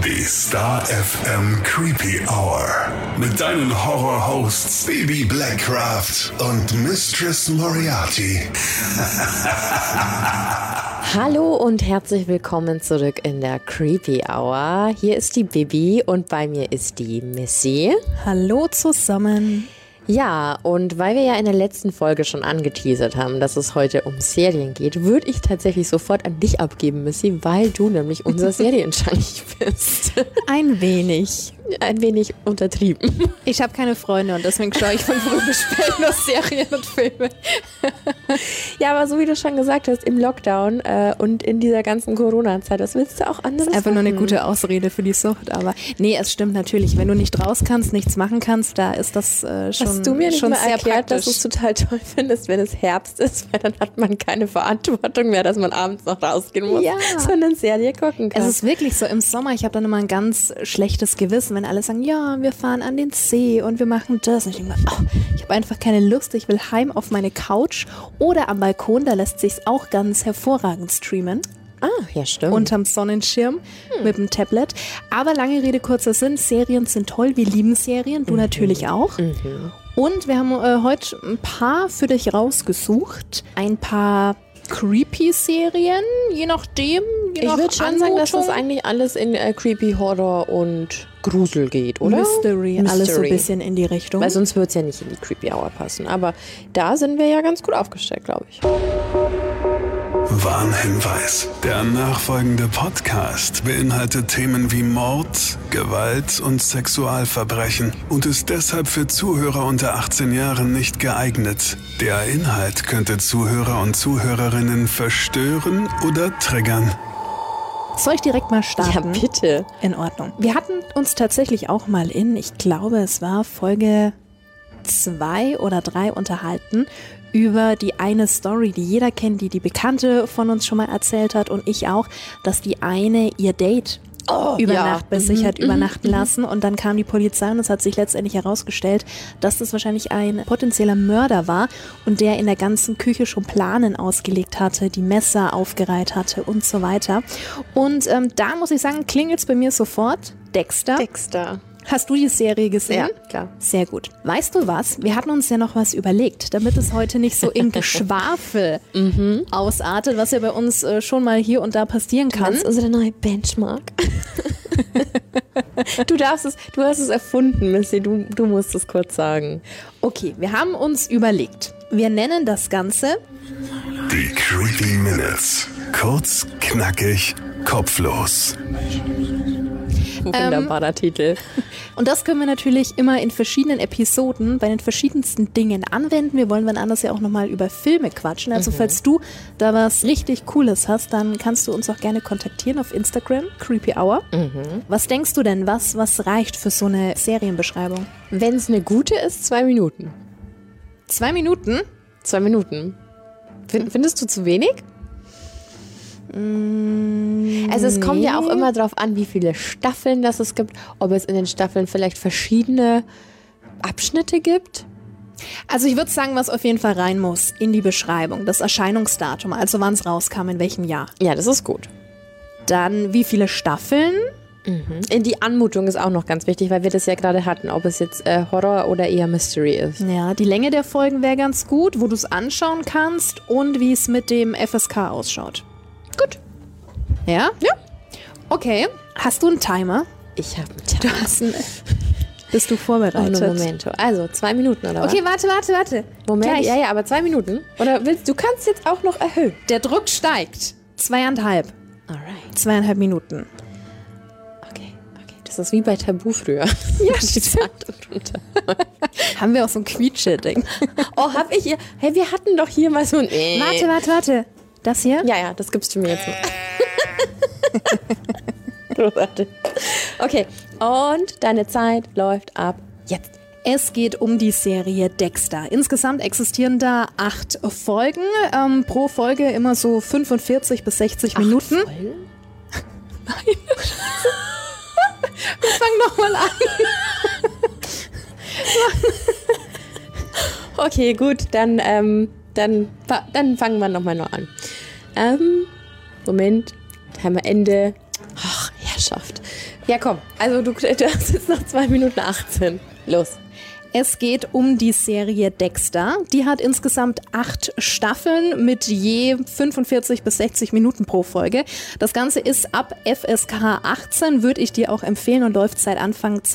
Die Star FM Creepy Hour. Mit deinen Horror-Hosts Baby Blackcraft und Mistress Moriarty. Hallo und herzlich willkommen zurück in der Creepy Hour. Hier ist die Bibi und bei mir ist die Missy. Hallo zusammen. Ja, und weil wir ja in der letzten Folge schon angeteasert haben, dass es heute um Serien geht, würde ich tatsächlich sofort an dich abgeben, Missy, weil du nämlich unser Serienjunkie bist. Ein wenig. Ein wenig untertrieben. Ich habe keine Freunde und deswegen schaue ich von früh bis spät nur Serien und Filme. Ja, aber so wie du schon gesagt hast, im Lockdown und in dieser ganzen Corona-Zeit, was willst du auch anderes Das ist einfach machen? nur eine gute Ausrede für die Sucht, aber nee, es stimmt natürlich. Wenn du nicht raus kannst, nichts machen kannst, da ist das schon Hast du mir nicht schon mal sehr erklärt, praktisch. dass du es total toll findest, wenn es Herbst ist, weil dann hat man keine Verantwortung mehr, dass man abends noch rausgehen muss, Ja. sondern Serie gucken kann. Es ist wirklich so, im Sommer, ich habe dann immer ein ganz schlechtes Gewissen, wenn alle sagen, ja, wir fahren an den See und wir machen das. Und ich denke mir, ich habe einfach keine Lust, ich will heim auf meine Couch oder am Balkon, da lässt sich's auch ganz hervorragend streamen. Ja, stimmt. Unterm Sonnenschirm mit dem Tablet. Aber lange Rede, kurzer Sinn, Serien sind toll, wir lieben Serien, du natürlich auch. Und wir haben heute ein paar für dich rausgesucht. Ein paar Creepy-Serien, je nachdem. Ich würde schon sagen, dass das eigentlich alles in Creepy Horror und Grusel geht, oder? Mystery, alles so ein bisschen in die Richtung. Weil sonst würde es ja nicht in die Creepy Hour passen. Aber da sind wir ja ganz gut aufgestellt, glaube ich. Warnhinweis. Der nachfolgende Podcast beinhaltet Themen wie Mord, Gewalt und Sexualverbrechen und ist deshalb für Zuhörer unter 18 Jahren nicht geeignet. Der Inhalt könnte Zuhörer und Zuhörerinnen verstören oder triggern. Soll ich direkt mal starten? Ja, bitte. In Ordnung. Wir hatten uns tatsächlich auch mal ich glaube, es war Folge 2 oder 3 unterhalten über die eine Story, die jeder kennt, die Bekannte von uns schon mal erzählt hat und ich auch, dass die eine ihr Date über Nacht bei sich hat übernachten lassen und dann kam die Polizei und es hat sich letztendlich herausgestellt, dass das wahrscheinlich ein potenzieller Mörder war und der in der ganzen Küche schon Planen ausgelegt hatte, die Messer aufgereiht hatte und so weiter. Und da muss ich sagen, klingelt's bei mir sofort. Dexter. Hast du die Serie gesehen? Ja, klar. Sehr gut. Weißt du was? Wir hatten uns ja noch was überlegt, damit es heute nicht so in Geschwafel ausartet, was ja bei uns schon mal hier und da passieren kann. Das ist unsere neue Benchmark. Du hast es erfunden, Missy. Du musst es kurz sagen. Okay, wir haben uns überlegt. Wir nennen das Ganze Die Creepy Minutes. Kurz, knackig, kopflos. Wunderbarer Titel. Und das können wir natürlich immer in verschiedenen Episoden bei den verschiedensten Dingen anwenden. Wir wollen wann anders ja auch nochmal über Filme quatschen. Also falls du da was richtig Cooles hast, dann kannst du uns auch gerne kontaktieren auf Instagram, Creepy Hour. Was denkst du denn, was reicht für so eine Serienbeschreibung? Wenn es eine gute ist, 2 Minuten. 2 Minuten? 2 Minuten. Findest du zu wenig? Also es kommt ja auch immer drauf an, wie viele Staffeln das es gibt, ob es in den Staffeln vielleicht verschiedene Abschnitte gibt. Also ich würde sagen, was auf jeden Fall rein muss in die Beschreibung, das Erscheinungsdatum, also wann es rauskam, in welchem Jahr. Ja, das ist gut. Dann wie viele Staffeln? Die Anmutung ist auch noch ganz wichtig, weil wir das ja gerade hatten, ob es jetzt Horror oder eher Mystery ist. Ja, die Länge der Folgen wäre ganz gut, wo du es anschauen kannst und wie es mit dem FSK ausschaut. Gut. Ja? Ja. Okay. Hast du einen Timer? Ich habe einen Timer. Bist du vorbereitet? Momento. Also 2 Minuten, oder was? Okay, warte. Moment, Gleich. ja, aber 2 Minuten. Oder du kannst jetzt auch noch erhöhen. Der Druck steigt. 2,5. Alright. 2,5 Minuten. Okay. Das ist wie bei Tabu früher. Ja, stimmt. Haben wir auch so ein Quietsche-Ding. Oh, hab ich hier. Hey, wir hatten doch hier mal so ein. Warte. Das hier? Ja, das gibst du mir jetzt mal. Großartig. Okay, und deine Zeit läuft ab jetzt. Es geht um die Serie Dexter. Insgesamt existieren da 8 Folgen. Pro Folge immer so 45 bis 60 Minuten. Folgen? Nein. Wir fangen nochmal an. Okay, gut, dann fangen wir nochmal an. Moment, Timer Ende. Ach, Herrschaft. Ja, komm. Also du hast jetzt noch 2 Minuten 18. Los. Es geht um die Serie Dexter. Die hat insgesamt 8 Staffeln mit je 45 bis 60 Minuten pro Folge. Das Ganze ist ab FSK 18, würde ich dir auch empfehlen, und läuft seit Anfang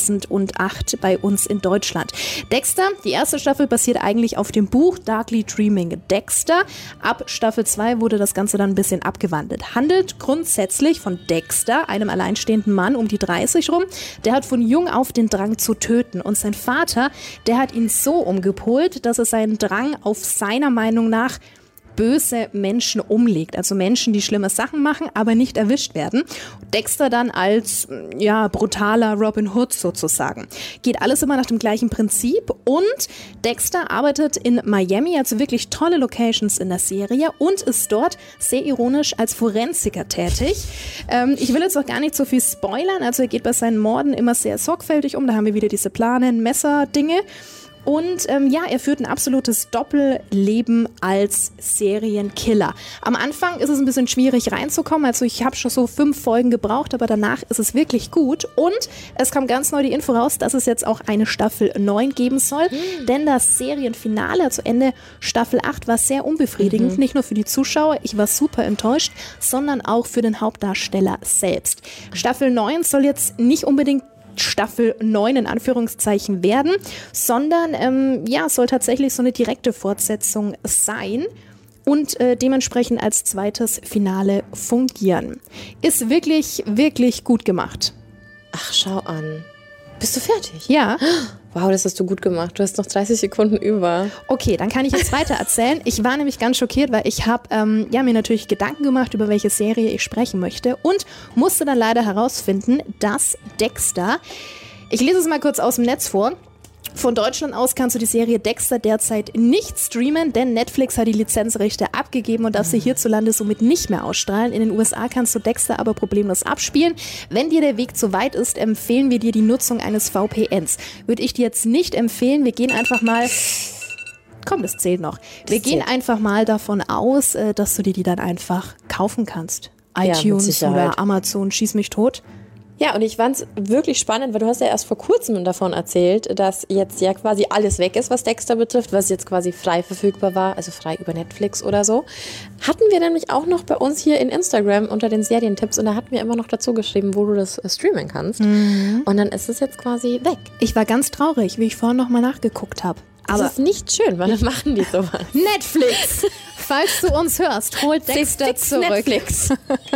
2008 bei uns in Deutschland. Dexter, die erste Staffel basiert eigentlich auf dem Buch Darkly Dreaming Dexter. Ab Staffel 2 wurde das Ganze dann ein bisschen abgewandelt. Handelt grundsätzlich von Dexter, einem alleinstehenden Mann um die 30 rum. Der hat von jung auf den Drang zu töten, und sein Vater, der hat ihn so umgepolt, dass er seinen Drang auf seiner Meinung nach böse Menschen umlegt. Also Menschen, die schlimme Sachen machen, aber nicht erwischt werden. Dexter dann als, brutaler Robin Hood sozusagen. Geht alles immer nach dem gleichen Prinzip, und Dexter arbeitet in Miami, also wirklich tolle Locations in der Serie, und ist dort sehr ironisch als Forensiker tätig. Ich will jetzt auch gar nicht so viel spoilern, also er geht bei seinen Morden immer sehr sorgfältig um. Da haben wir wieder diese Planen, Messer-Dinge. Und er führt ein absolutes Doppelleben als Serienkiller. Am Anfang ist es ein bisschen schwierig reinzukommen, also ich habe schon so 5 Folgen gebraucht, aber danach ist es wirklich gut. Und es kam ganz neu die Info raus, dass es jetzt auch eine Staffel 9 geben soll, denn das Serienfinale, also Ende Staffel 8, war sehr unbefriedigend, nicht nur für die Zuschauer, ich war super enttäuscht, sondern auch für den Hauptdarsteller selbst. Staffel 9 soll jetzt nicht unbedingt Staffel 9 in Anführungszeichen werden, sondern soll tatsächlich so eine direkte Fortsetzung sein und dementsprechend als zweites Finale fungieren. Ist wirklich, wirklich gut gemacht. Ach, schau an. Bist du fertig? Ja. Wow, das hast du gut gemacht. Du hast noch 30 Sekunden über. Okay, dann kann ich jetzt weiter erzählen. Ich war nämlich ganz schockiert, weil ich habe mir natürlich Gedanken gemacht, über welche Serie ich sprechen möchte, und musste dann leider herausfinden, dass Dexter, ich lese es mal kurz aus dem Netz vor, von Deutschland aus kannst du die Serie Dexter derzeit nicht streamen, denn Netflix hat die Lizenzrechte abgegeben und darf sie hierzulande somit nicht mehr ausstrahlen. In den USA kannst du Dexter aber problemlos abspielen. Wenn dir der Weg zu weit ist, empfehlen wir dir die Nutzung eines VPNs. Würde ich dir jetzt nicht empfehlen. Wir gehen einfach mal... Komm, das zählt noch. Wir gehen einfach mal davon aus, dass du dir die dann einfach kaufen kannst. iTunes oder Amazon, schieß mich tot. Ja, und ich fand es wirklich spannend, weil du hast ja erst vor kurzem davon erzählt, dass jetzt ja quasi alles weg ist, was Dexter betrifft, was jetzt quasi frei verfügbar war, also frei über Netflix oder so. Hatten wir nämlich auch noch bei uns hier in Instagram unter den Serientipps, und da hatten wir immer noch dazu geschrieben, wo du das streamen kannst. Und dann ist es jetzt quasi weg. Ich war ganz traurig, wie ich vorhin nochmal nachgeguckt habe. Aber das ist nicht schön, weil dann machen die sowas. Netflix, falls du uns hörst, holt Dexter zurück. Netflix.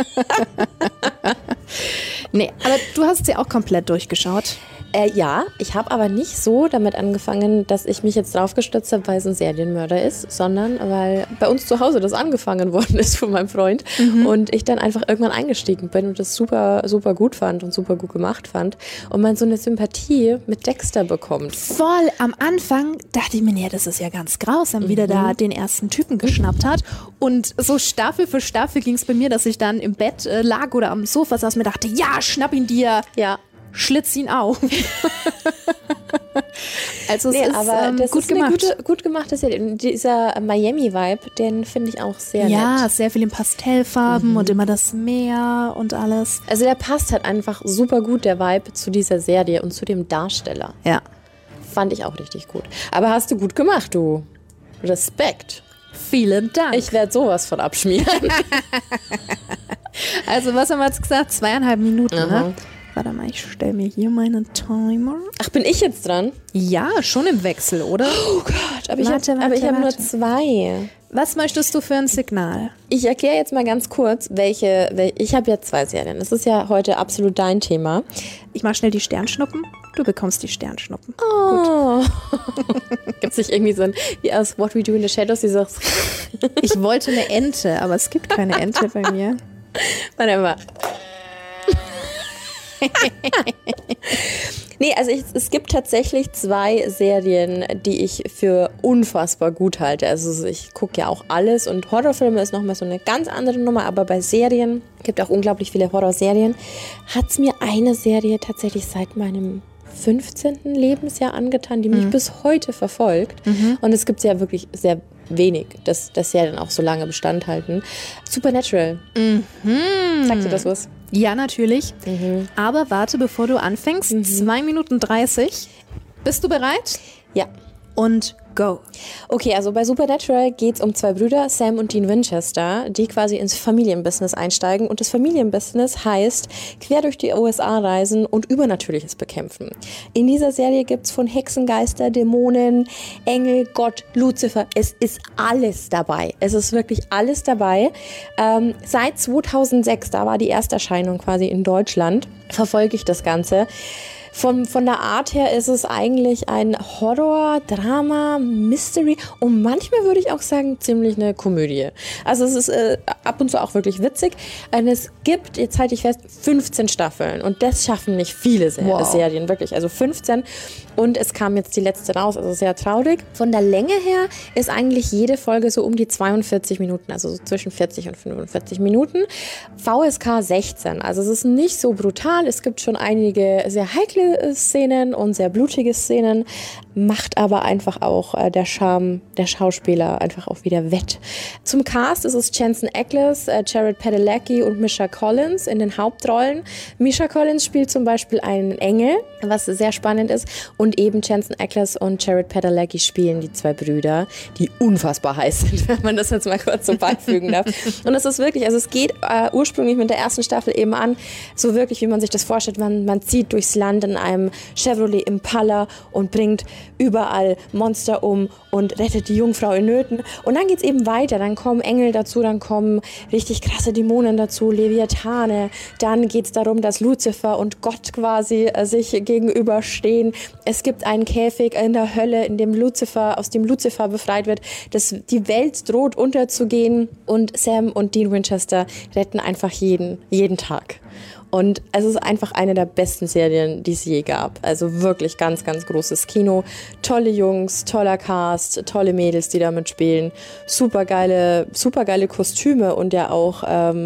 Nee, aber du hast sie auch komplett durchgeschaut. Ja, ich habe aber nicht so damit angefangen, dass ich mich jetzt drauf gestützt habe, weil es ein Serienmörder ist, sondern weil bei uns zu Hause das angefangen worden ist von meinem Freund und ich dann einfach irgendwann eingestiegen bin und das super, super gut fand und super gut gemacht fand und man so eine Sympathie mit Dexter bekommt. Voll, am Anfang dachte ich mir, nee, das ist ja ganz grausam, wie der da den ersten Typen geschnappt hat, und so Staffel für Staffel ging es bei mir, dass ich dann im Bett lag oder am Sofa saß und mir dachte, ja, schnapp ihn dir. Ja. Schlitz ihn auf. Also es ist aber das gut ist gemacht. Eine gut gemachte Serie. Und dieser Miami-Vibe, den finde ich auch sehr nett. Ja, sehr viel in Pastellfarben und immer das Meer und alles. Also der passt halt einfach super gut, der Vibe, zu dieser Serie und zu dem Darsteller. Ja. Fand ich auch richtig gut. Aber hast du gut gemacht, du. Respekt. Vielen Dank. Ich werde sowas von abschmieren. Also was haben wir jetzt gesagt? 2,5 Minuten, ne? Warte mal, ich stelle mir hier meinen Timer. Ach, bin ich jetzt dran? Ja, schon im Wechsel, oder? Oh Gott, aber ich habe nur 2. Was möchtest du für ein Signal? Ich erkläre jetzt mal ganz kurz, welche ich habe ja 2 Serien. Das ist ja heute absolut dein Thema. Ich mache schnell die Sternschnuppen. Du bekommst die Sternschnuppen. Oh. Gibt es nicht irgendwie so ein, wie aus What We Do in the Shadows, dieses... Ich wollte eine Ente, aber es gibt keine Ente bei mir. Warte mal. Nee, also es gibt tatsächlich 2 Serien, die ich für unfassbar gut halte. Also ich gucke ja auch alles und Horrorfilme ist nochmal so eine ganz andere Nummer, aber bei Serien, gibt auch unglaublich viele Horrorserien, hat es mir eine Serie tatsächlich seit meinem 15. Lebensjahr angetan, die mich bis heute verfolgt. Und es gibt ja wirklich sehr wenig, dass Serien auch so lange Bestand halten. Supernatural. Sagt dir das was? Ja, natürlich. Aber warte, bevor du anfängst. 2 Minuten 30. Bist du bereit? Ja. Und go. Okay, also bei Supernatural geht es um 2 Brüder, Sam und Dean Winchester, die quasi ins Familienbusiness einsteigen. Und das Familienbusiness heißt, quer durch die USA reisen und Übernatürliches bekämpfen. In dieser Serie gibt es von Hexengeister, Dämonen, Engel, Gott, Luzifer. Es ist alles dabei. Es ist wirklich alles dabei. Seit 2006, da war die Ersterscheinung quasi in Deutschland, verfolge ich das Ganze. Von der Art her ist es eigentlich ein Horror, Drama, Mystery und manchmal würde ich auch sagen, ziemlich eine Komödie. Also es ist ab und zu auch wirklich witzig. Und es gibt, jetzt halte ich fest, 15 Staffeln und das schaffen nicht viele Serien, wirklich. Also 15 und es kam jetzt die letzte raus, also sehr traurig. Von der Länge her ist eigentlich jede Folge so um die 42 Minuten, also so zwischen 40 und 45 Minuten. VSK 16, also es ist nicht so brutal, es gibt schon einige sehr heikle Szenen und sehr blutige Szenen, macht aber einfach auch der Charme der Schauspieler einfach auch wieder wett. Zum Cast ist es Jensen Ackles, Jared Padalecki und Misha Collins in den Hauptrollen. Misha Collins spielt zum Beispiel einen Engel, was sehr spannend ist, und eben Jensen Ackles und Jared Padalecki spielen die 2 Brüder, die unfassbar heiß sind, wenn man das jetzt mal kurz so beifügen darf. Und es ist wirklich, also es geht ursprünglich mit der ersten Staffel eben an, so wirklich, wie man sich das vorstellt, man zieht durchs Land in einem Chevrolet Impala und bringt überall Monster um und rettet die Jungfrau in Nöten. Und dann geht's eben weiter, dann kommen Engel dazu, dann kommen richtig krasse Dämonen dazu, Leviathane. Dann geht's darum, dass Luzifer und Gott quasi sich gegenüberstehen. Es gibt einen Käfig in der Hölle, aus dem Luzifer befreit wird. Die Welt droht unterzugehen und Sam und Dean Winchester retten einfach jeden Tag. Und es ist einfach eine der besten Serien, die es je gab. Also wirklich ganz, ganz großes Kino. Tolle Jungs, toller Cast, tolle Mädels, die damit spielen. Supergeile Kostüme und ja auch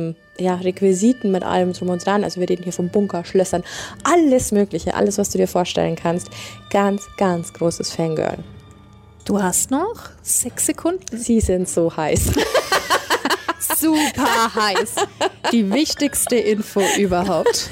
Requisiten mit allem drum und dran. Also wir reden hier vom Bunker, Schlössern, alles Mögliche, alles, was du dir vorstellen kannst. Ganz, ganz großes Fangirl. Du hast noch 6 Sekunden. Sie sind so heiß. Super heiß. Die wichtigste Info überhaupt.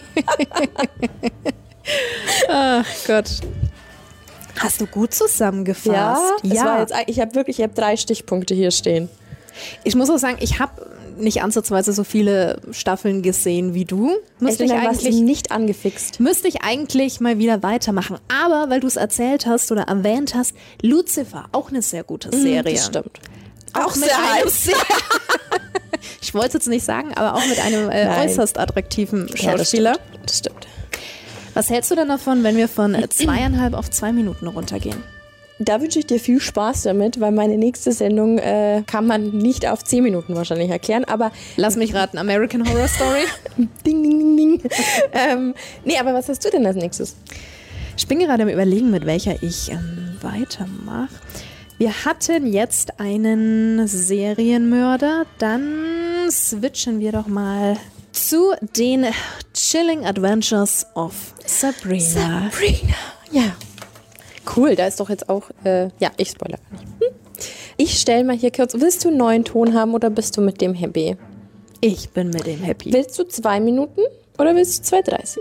Ach Gott. Hast du gut zusammengefasst? Ja. Ich habe 3 Stichpunkte hier stehen. Ich muss auch sagen, ich habe nicht ansatzweise so viele Staffeln gesehen wie du. Warst du nicht angefixt. Müsste ich eigentlich mal wieder weitermachen. Aber weil du es erzählt hast oder erwähnt hast, Lucifer, auch eine sehr gute Serie. Das stimmt. Auch mit einem ich wollte es jetzt nicht sagen, aber auch mit einem äußerst attraktiven Schauspieler. Ja, das stimmt. Was hältst du denn davon, wenn wir von 2,5 auf 2 Minuten runtergehen? Da wünsche ich dir viel Spaß damit, weil meine nächste Sendung kann man nicht auf 10 Minuten wahrscheinlich erklären, aber... Lass mich raten, American Horror Story? Ding, ding, ding, ding. Aber was hast du denn als nächstes? Ich bin gerade am Überlegen, mit welcher ich weitermache. Wir hatten jetzt einen Serienmörder, dann switchen wir doch mal zu den Chilling Adventures of Sabrina. Ja. Cool, da ist doch jetzt auch, ich spoilere gar nicht. Ich stelle mal hier kurz, willst du einen neuen Ton haben oder bist du mit dem happy? Ich bin mit dem happy. Willst du 2 Minuten oder willst du 2,30?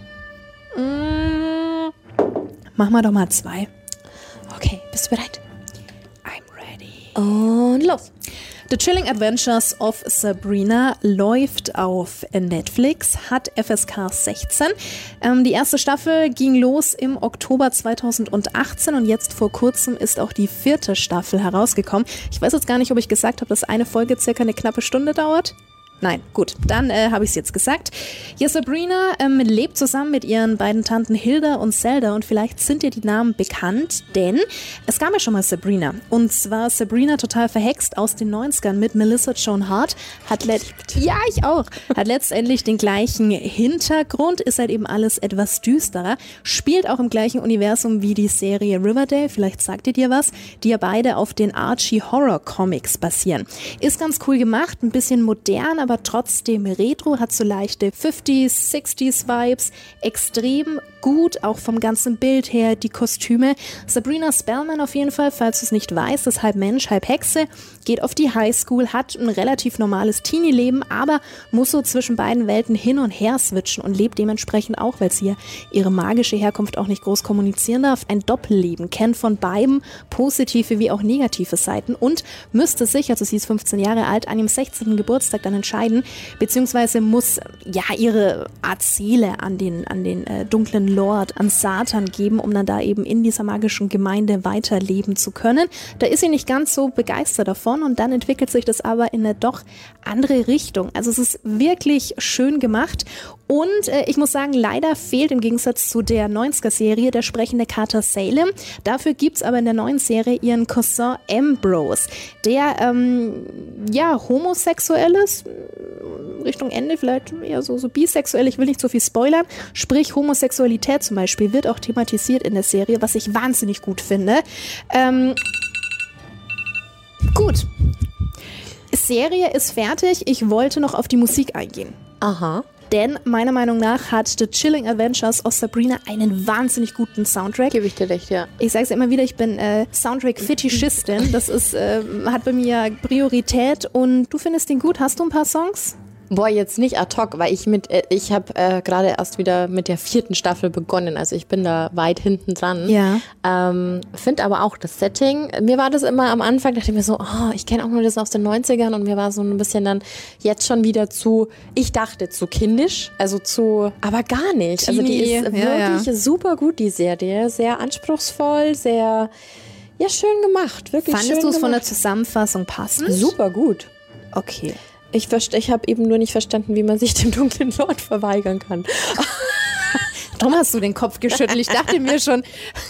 Mach mal doch mal 2. Okay, bist du bereit? I'm ready. Und los. The Chilling Adventures of Sabrina läuft auf Netflix, hat FSK 16. Die erste Staffel ging los im Oktober 2018 und jetzt vor kurzem ist auch die 4. Staffel herausgekommen. Ich weiß jetzt gar nicht, ob ich gesagt habe, dass eine Folge circa eine knappe Stunde dauert. Nein, gut, dann habe ich es jetzt gesagt. Ja, Sabrina lebt zusammen mit ihren beiden Tanten Hilda und Zelda und vielleicht sind dir die Namen bekannt, denn es gab ja schon mal Sabrina. Und zwar Sabrina total verhext aus den 90ern mit Melissa Joan Hart. Hat letztendlich den gleichen Hintergrund, ist halt eben alles etwas düsterer, spielt auch im gleichen Universum wie die Serie Riverdale, vielleicht sagt ihr dir was, die ja beide auf den Archie Horror Comics basieren. Ist ganz cool gemacht, ein bisschen modern, aber trotzdem retro, hat so leichte 50s, 60s Vibes, extrem gut, auch vom ganzen Bild her, die Kostüme. Sabrina Spellman auf jeden Fall, falls du es nicht weißt, ist halb Mensch, halb Hexe, geht auf die Highschool, hat ein relativ normales Teenie-Leben, aber muss so zwischen beiden Welten hin und her switchen und lebt dementsprechend auch, weil sie ihre magische Herkunft auch nicht groß kommunizieren darf, ein Doppelleben, kennt von beiden positive wie auch negative Seiten und müsste sich, also sie ist 15 Jahre alt, an ihrem 16. Geburtstag dann entscheiden, beziehungsweise muss ja ihre Art Seele an den dunklen Lord, an Satan geben, um dann da eben in dieser magischen Gemeinde weiterleben zu können. Da ist sie nicht ganz so begeistert davon und dann entwickelt sich das aber in eine doch andere Richtung. Also es ist wirklich schön gemacht und ich muss sagen, leider fehlt im Gegensatz zu der 90er-Serie der sprechende Carter Salem. Dafür gibt es aber in der neuen Serie ihren Cousin Ambrose, der homosexuell ist, Richtung Ende vielleicht eher so bisexuell, ich will nicht so viel spoilern, sprich Homosexualität zum Beispiel wird auch thematisiert in der Serie, was ich wahnsinnig gut finde. Gut. Serie ist fertig, ich wollte noch auf die Musik eingehen. Aha. Denn meiner Meinung nach hat The Chilling Adventures of Sabrina einen wahnsinnig guten Soundtrack. Gebe ich dir recht, ja. Ich sage es immer wieder, ich bin Soundtrack-Fetischistin. Das ist, hat bei mir Priorität. Und du findest den gut? Hast du ein paar Songs? Boah, jetzt nicht ad hoc, weil ich habe gerade erst wieder mit der 4. Staffel begonnen, also ich bin da weit hinten dran. Ja. Finde aber auch das Setting, mir war das immer am Anfang, dachte ich mir so, ich kenne auch nur das aus den 90ern und mir war so ein bisschen dann jetzt schon wieder zu kindisch, aber gar nicht. Teenie, also die ist wirklich super gut, die Serie, sehr anspruchsvoll, sehr, schön gemacht, wirklich schön Fandest du es von der gemacht. Zusammenfassung passend? Super gut. Okay. Ich habe eben nur nicht verstanden, wie man sich dem dunklen Lord verweigern kann. Darum hast du den Kopf geschüttelt. Ich dachte mir schon.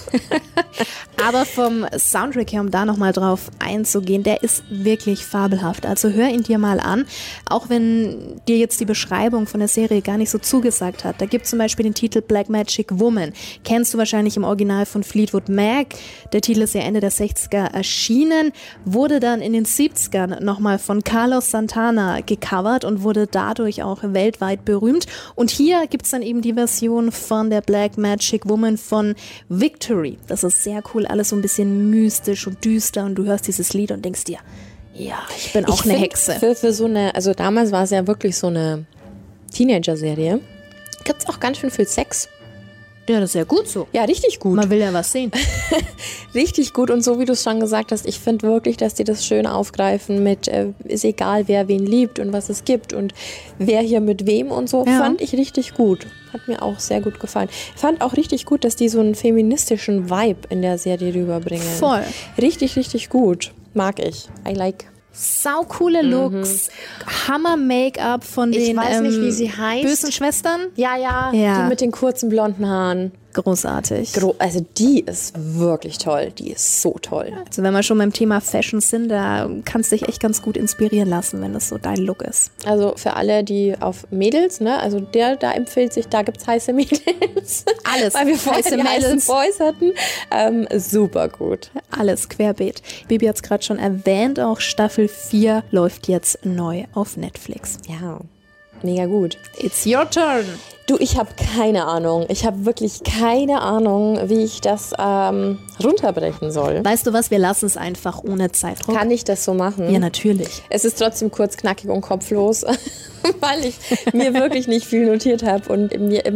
Aber vom Soundtrack her, um da nochmal drauf einzugehen, der ist wirklich fabelhaft. Also hör ihn dir mal an. Auch wenn dir jetzt die Beschreibung von der Serie gar nicht so zugesagt hat. Da gibt es zum Beispiel den Titel Black Magic Woman. Kennst du wahrscheinlich im Original von Fleetwood Mac. Der Titel ist ja Ende der 60er erschienen. Wurde dann in den 70ern nochmal von Carlos Santana gecovert und wurde dadurch auch weltweit berühmt. Und hier gibt es dann eben die Version von der Black Magic Woman von Victory. Das ist sehr cool, alles so ein bisschen mystisch und düster und du hörst dieses Lied und denkst dir, ja, ich bin auch eine Hexe. Für so eine, also damals war es ja wirklich so eine Teenager-Serie, gibt es auch ganz schön viel Sex. Ja, das ist ja gut so. Ja, richtig gut. Man will ja was sehen. Richtig gut und so wie du es schon gesagt hast, ich finde wirklich, dass die das schön aufgreifen mit, ist egal, wer wen liebt und was es gibt und wer hier mit wem und so, fand ich richtig gut. Hat mir auch sehr gut gefallen. Ich fand auch richtig gut, dass die so einen feministischen Vibe in der Serie rüberbringen. Voll. Richtig, richtig gut. Mag ich. I like. Saucoole Looks, Hammer-Make-up von den Ich weiß nicht, wie sie heißt. bösen Schwestern. Ja, Ja. die mit den kurzen blonden Haaren. Großartig. Also die ist wirklich toll. Die ist so toll. Also wenn wir schon beim Thema Fashion sind, da kannst du dich echt ganz gut inspirieren lassen, wenn das so dein Look ist. Also für alle, die auf Mädels, ne, also da empfiehlt sich, da gibt's heiße Mädels. Alles. Weil wir vorher heiße die heißen Mädels. Boys hatten. Super gut. Alles querbeet. Baby hat es gerade schon erwähnt, auch Staffel 4 läuft jetzt neu auf Netflix. Ja, mega gut. It's your turn. Du, ich habe keine Ahnung. Ich habe wirklich keine Ahnung, wie ich das runterbrechen soll. Weißt du was, wir lassen es einfach ohne Zeitdruck. Kann ich das so machen? Ja, natürlich. Es ist trotzdem kurz, knackig und kopflos, weil ich mir wirklich nicht viel notiert habe und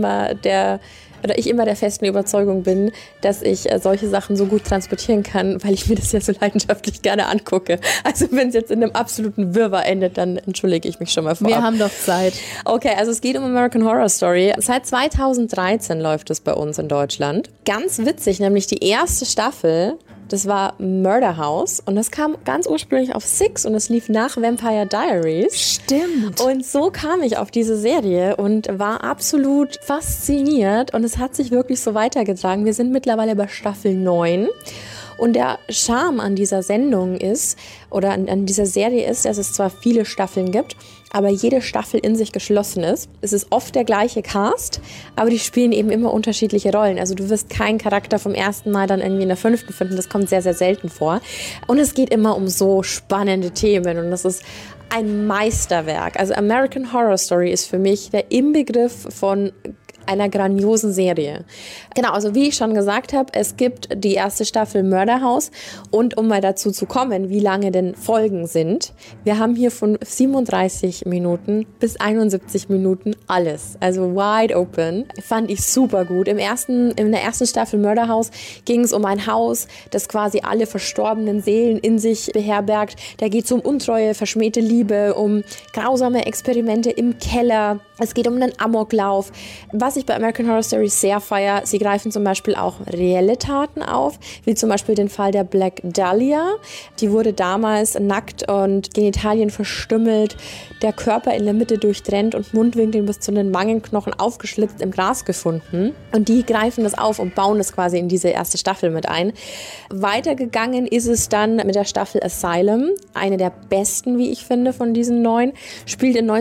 ich immer der festen Überzeugung bin, dass ich solche Sachen so gut transportieren kann, weil ich mir das ja so leidenschaftlich gerne angucke. Also wenn es jetzt in einem absoluten Wirrwarr endet, dann entschuldige ich mich schon mal vorab. Wir haben doch Zeit. Okay, also es geht um American Horror Story. Seit 2013 läuft es bei uns in Deutschland. Ganz witzig, nämlich die erste Staffel, das war Murder House und das kam ganz ursprünglich auf Six und es lief nach Vampire Diaries. Stimmt. Und so kam ich auf diese Serie und war absolut fasziniert und es hat sich wirklich so weitergetragen. Wir sind mittlerweile bei Staffel 9 und der Charme an dieser Sendung ist, oder an dieser Serie ist, dass es zwar viele Staffeln gibt, aber jede Staffel in sich geschlossen ist. Es ist oft der gleiche Cast, aber die spielen eben immer unterschiedliche Rollen. Also du wirst keinen Charakter vom ersten Mal dann irgendwie in der 5. finden, das kommt sehr, sehr selten vor. Und es geht immer um so spannende Themen und das ist ein Meisterwerk. Also American Horror Story ist für mich der Inbegriff von einer grandiosen Serie. Genau, also wie ich schon gesagt habe, es gibt die erste Staffel Murder House und um mal dazu zu kommen, wie lange denn Folgen sind, wir haben hier von 37 Minuten bis 71 Minuten alles. Also wide open. Fand ich super gut. In der ersten Staffel Murder House ging es um ein Haus, das quasi alle verstorbenen Seelen in sich beherbergt. Da geht es um Untreue, verschmähte Liebe, um grausame Experimente im Keller. Es geht um einen Amoklauf. Was ich bei American Horror Story sehr feiere, sie greifen zum Beispiel auch reelle Taten auf, wie zum Beispiel den Fall der Black Dahlia. Die wurde damals nackt und Genitalien verstümmelt, der Körper in der Mitte durchtrennt und Mundwinkel bis zu den Wangenknochen aufgeschlitzt im Gras gefunden. Und die greifen das auf und bauen das quasi in diese erste Staffel mit ein. Weitergegangen ist es dann mit der Staffel Asylum, eine der besten, wie ich finde, von diesen 9. Spielt in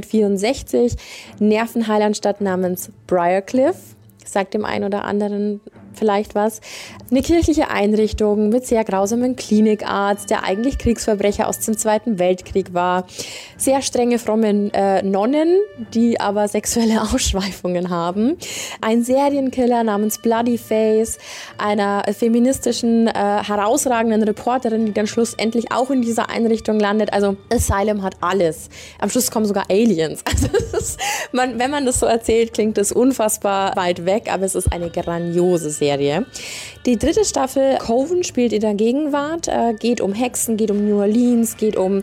1964, Nervenheilanstalt namens Briarcliff. Sagt dem einen oder anderen vielleicht was. Eine kirchliche Einrichtung mit sehr grausamen Klinikarzt, der eigentlich Kriegsverbrecher aus dem Zweiten Weltkrieg war. Sehr strenge, fromme Nonnen, die aber sexuelle Ausschweifungen haben. Ein Serienkiller namens Bloody Face, einer feministischen, herausragenden Reporterin, die dann schlussendlich auch in dieser Einrichtung landet. Also Asylum hat alles. Am Schluss kommen sogar Aliens. Also wenn man das so erzählt, klingt das unfassbar weit weg, aber es ist eine grandiose Serie. Die dritte Staffel Coven spielt in der Gegenwart, geht um Hexen, geht um New Orleans, geht um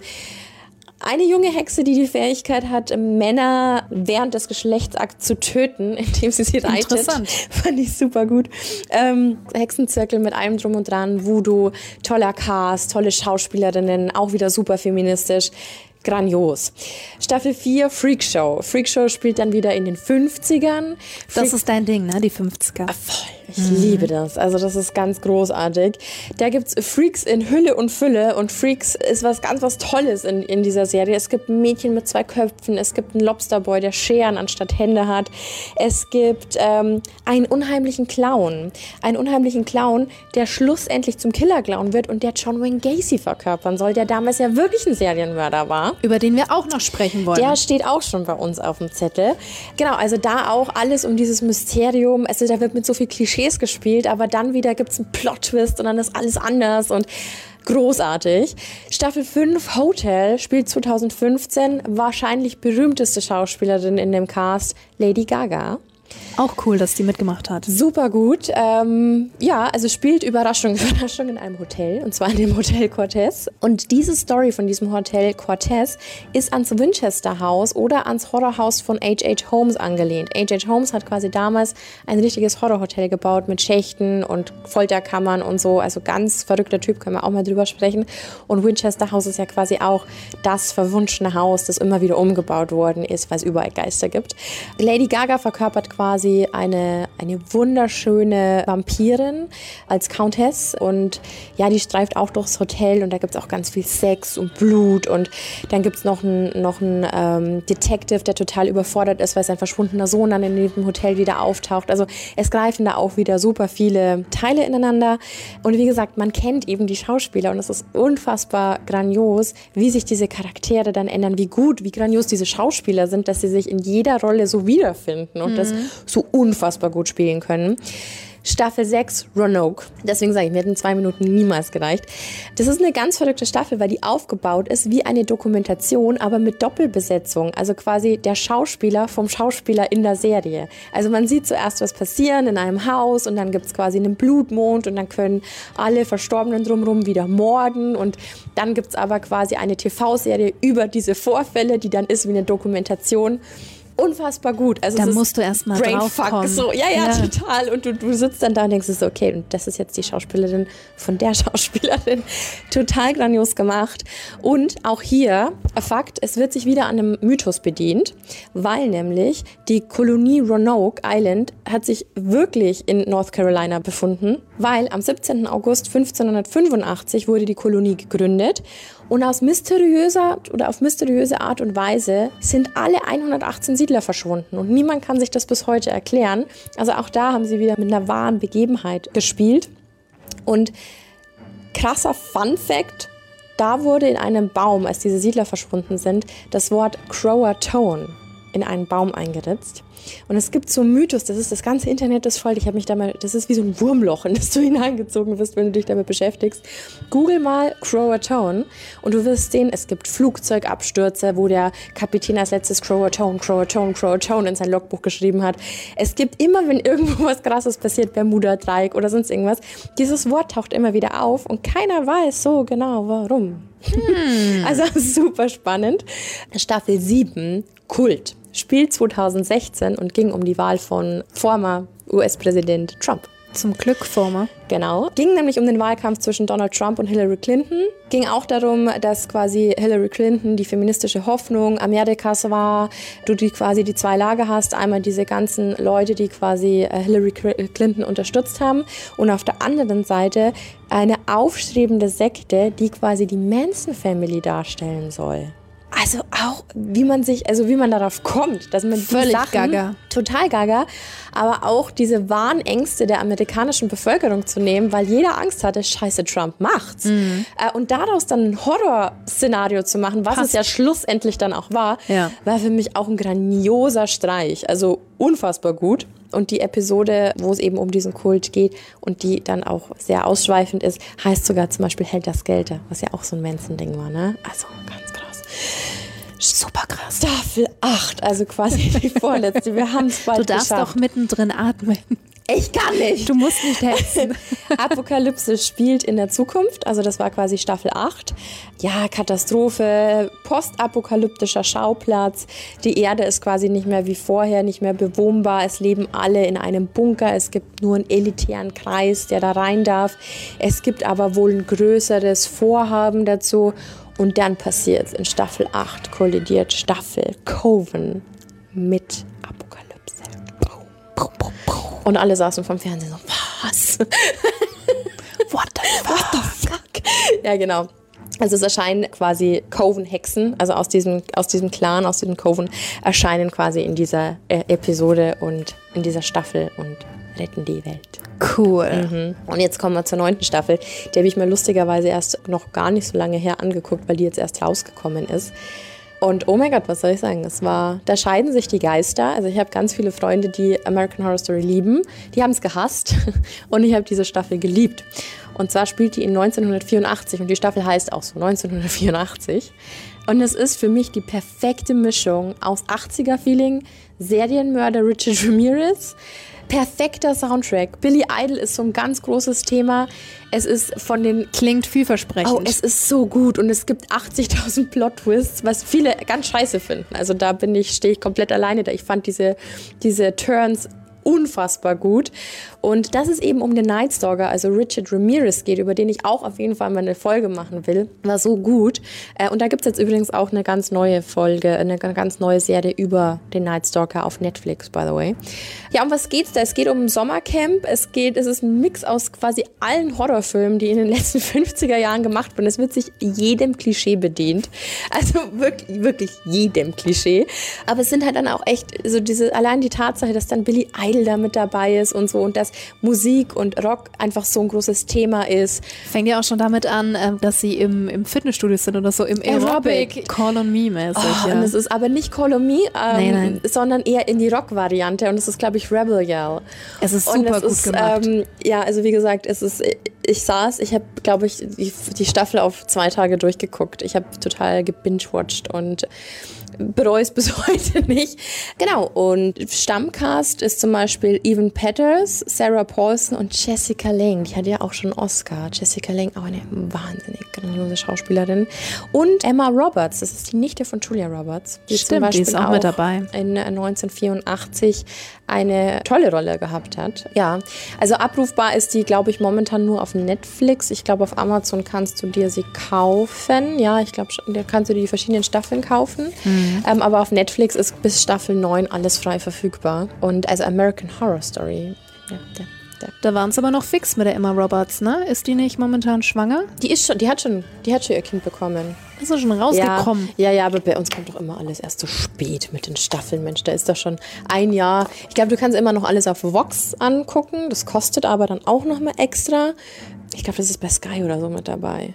eine junge Hexe, die die Fähigkeit hat, Männer während des Geschlechtsakts zu töten, indem sie reitet. Interessant. Fand ich super gut. Hexenzirkel mit allem drum und dran, Voodoo, toller Cast, tolle Schauspielerinnen, auch wieder super feministisch. Grandios. Staffel 4, Freakshow. Freakshow spielt dann wieder in den 50ern. Das ist dein Ding, ne? Die 50er. Voll. Ich liebe das. Also das ist ganz großartig. Da gibt's Freaks in Hülle und Fülle und Freaks ist was Tolles in dieser Serie. Es gibt ein Mädchen mit 2 Köpfen, es gibt einen Lobsterboy, der Scheren anstatt Hände hat. Es gibt einen unheimlichen Clown. Einen unheimlichen Clown, der schlussendlich zum Killer-Clown wird und der John Wayne Gacy verkörpern soll, der damals ja wirklich ein Serienmörder war. Über den wir auch noch sprechen wollen. Der steht auch schon bei uns auf dem Zettel. Genau, also da auch alles um dieses Mysterium. Also da wird mit so viel Klischees gespielt, aber dann wieder gibt es einen Plot-Twist und dann ist alles anders und großartig. Staffel 5, Hotel, spielt 2015, wahrscheinlich berühmteste Schauspielerin in dem Cast, Lady Gaga. Auch cool, dass die mitgemacht hat. Super gut. Ja, also spielt Überraschung in einem Hotel, und zwar in dem Hotel Cortez. Und diese Story von diesem Hotel Cortez ist ans Winchester House oder ans Horrorhaus von H.H. Holmes angelehnt. H.H. Holmes hat quasi damals ein richtiges Horrorhotel gebaut mit Schächten und Folterkammern und so. Also ganz verrückter Typ, können wir auch mal drüber sprechen. Und Winchester House ist ja quasi auch das verwunschene Haus, das immer wieder umgebaut worden ist, weil es überall Geister gibt. Lady Gaga verkörpert quasi eine wunderschöne Vampirin als Countess und ja, die streift auch durchs Hotel und da gibt es auch ganz viel Sex und Blut und dann gibt es noch einen Detective, der total überfordert ist, weil sein verschwundener Sohn dann in diesem Hotel wieder auftaucht. Also es greifen da auch wieder super viele Teile ineinander und wie gesagt, man kennt eben die Schauspieler und es ist unfassbar grandios, wie sich diese Charaktere dann ändern, wie grandios diese Schauspieler sind, dass sie sich in jeder Rolle so wiederfinden und das so unfassbar gut spielen können. Staffel 6, Roanoke. Deswegen sage ich, mir hätten 2 Minuten niemals gereicht. Das ist eine ganz verrückte Staffel, weil die aufgebaut ist wie eine Dokumentation, aber mit Doppelbesetzung. Also quasi der Schauspieler vom Schauspieler in der Serie. Also man sieht zuerst was passieren in einem Haus und dann gibt es quasi einen Blutmond und dann können alle Verstorbenen drumherum wieder morden und dann gibt es aber quasi eine TV-Serie über diese Vorfälle, die dann ist wie eine Dokumentation. Unfassbar gut. Also da musst du erst mal drauf kommen. So, ja, total. Und du sitzt dann da und denkst so, okay, und das ist jetzt die Schauspielerin von der Schauspielerin. Total grandios gemacht. Und auch hier, Fakt, es wird sich wieder an einem Mythos bedient, weil nämlich die Kolonie Roanoke Island hat sich wirklich in North Carolina befunden, weil am 17. August 1585 wurde die Kolonie gegründet. Und auf mysteriöse Art und Weise sind alle 118 Siedler verschwunden. Und niemand kann sich das bis heute erklären. Also auch da haben sie wieder mit einer wahren Begebenheit gespielt. Und krasser Fun-Fact da wurde in einem Baum, als diese Siedler verschwunden sind, das Wort Croatoan in einen Baum eingeritzt. Und es gibt so einen Mythos, das ganze Internet ist voll, das ist wie so ein Wurmloch, in das du hineingezogen wirst, wenn du dich damit beschäftigst. Google mal Croatoan und du wirst sehen, es gibt Flugzeugabstürze, wo der Kapitän als letztes Croatoan in sein Logbuch geschrieben hat. Es gibt immer, wenn irgendwo was Krasses passiert, Bermuda-Dreieck oder sonst irgendwas, dieses Wort taucht immer wieder auf und keiner weiß so genau, warum. Also super spannend. Staffel 7, Kult, spielt 2016 und ging um die Wahl von former US-Präsident Trump. Zum Glück former. Genau. Ging nämlich um den Wahlkampf zwischen Donald Trump und Hillary Clinton. Ging auch darum, dass quasi Hillary Clinton die feministische Hoffnung Amerikas war. Du quasi die zwei Lager hast. Einmal diese ganzen Leute, die quasi Hillary Clinton unterstützt haben. Und auf der anderen Seite eine aufstrebende Sekte, die quasi die Manson Family darstellen soll. Also auch, wie man darauf kommt, dass man völlig Sachen, gaga. Total gaga, aber auch diese wahren Ängste der amerikanischen Bevölkerung zu nehmen, weil jeder Angst hatte, scheiße, Trump macht's. Und daraus dann ein Horrorszenario zu machen, was es ja schlussendlich dann auch war, war für mich auch ein grandioser Streich. Also unfassbar gut. Und die Episode, wo es eben um diesen Kult geht und die dann auch sehr ausschweifend ist, heißt sogar zum Beispiel Helter Skelter, was ja auch so ein Manson-Ding war, ne? Also ganz krass. Super krass. Staffel 8, also quasi die vorletzte. Wir haben es bald geschafft. Du darfst doch mittendrin atmen. Ich kann nicht. Du musst nicht hetzen. Apokalypse spielt in der Zukunft, also das war quasi Staffel 8. Ja, Katastrophe, postapokalyptischer Schauplatz. Die Erde ist quasi nicht mehr wie vorher, nicht mehr bewohnbar. Es leben alle in einem Bunker. Es gibt nur einen elitären Kreis, der da rein darf. Es gibt aber wohl ein größeres Vorhaben dazu. Und dann passiert es in Staffel 8, kollidiert Staffel Coven mit Apokalypse. Und alle saßen vom Fernsehen so, was? What the fuck? Ja, genau. Also es erscheinen quasi Coven-Hexen, also aus diesem Clan, aus diesem Coven, erscheinen quasi in dieser Episode und in dieser Staffel und retten die Welt. Cool. Und jetzt kommen wir zur 9. Staffel. Die habe ich mir lustigerweise erst noch gar nicht so lange her angeguckt, weil die jetzt erst rausgekommen ist. Und oh mein Gott, was soll ich sagen? Da scheiden sich die Geister. Also ich habe ganz viele Freunde, die American Horror Story lieben. Die haben es gehasst und ich habe diese Staffel geliebt. Und zwar spielt die in 1984 und die Staffel heißt auch so 1984. Und es ist für mich die perfekte Mischung aus 80er-Feeling, Serienmörder Richard Ramirez, perfekter Soundtrack. Billy Idol ist so ein ganz großes Thema. Es ist von den... Klingt vielversprechend. Oh, es ist so gut und es gibt 80.000 Plot-Twists, was viele ganz scheiße finden. Also da stehe ich komplett alleine da. Ich fand diese Turns unfassbar gut. Und dass es eben um den Night Stalker, also Richard Ramirez geht, über den ich auch auf jeden Fall mal eine Folge machen will, war so gut. Und da gibt es jetzt übrigens auch eine ganz neue Folge, eine ganz neue Serie über den Night Stalker auf Netflix, by the way. Ja, um was geht's da? Es geht um ein Sommercamp. Es ist ein Mix aus quasi allen Horrorfilmen, die in den letzten 50er Jahren gemacht wurden. Es wird sich jedem Klischee bedient. Also wirklich, wirklich jedem Klischee. Aber es sind halt dann auch echt so allein die Tatsache, dass dann Billy Idol da mit dabei ist und so und dass Musik und Rock einfach so ein großes Thema ist. Fängt ja auch schon damit an, dass sie im Fitnessstudio sind oder so, im Aerobic. Call on Me mäßig. Ja. Und es ist aber nicht Call on Me, nein. Sondern eher in die Rock-Variante und es ist, glaube ich, Rebel Yell. Es ist super gut gemacht. Ja, also wie gesagt, ich habe, glaube ich, die Staffel auf 2 Tage durchgeguckt. Ich habe total gebingewatcht und bereue es bis heute nicht. Genau, und Stammcast ist zum Beispiel Evan Peters, Sarah Paulson und Jessica Lange. Die hat ja auch schon einen Oscar. Jessica Lange, auch eine wahnsinnig grandiose Schauspielerin. Und Emma Roberts, das ist die Nichte von Julia Roberts. Die Stimmt, zum Beispiel die ist auch mit dabei. In 1984 eine tolle Rolle gehabt hat. Ja, also abrufbar ist die, glaube ich, momentan nur auf Netflix. Ich glaube, auf Amazon kannst du dir sie kaufen. Ja, ich glaube, da kannst du dir die verschiedenen Staffeln kaufen. Aber auf Netflix ist bis Staffel 9 alles frei verfügbar. Und also American Horror Story. Ja, da waren es aber noch fix mit der Emma Roberts, ne? Ist die nicht momentan schwanger? Die hat schon ihr Kind bekommen. Ist doch schon rausgekommen. Ja, aber bei uns kommt doch immer alles erst so spät mit den Staffeln. Mensch, da ist doch schon ein Jahr. Ich glaube, du kannst immer noch alles auf Vox angucken. Das kostet aber dann auch noch mal extra. Ich glaube, das ist bei Sky oder so mit dabei.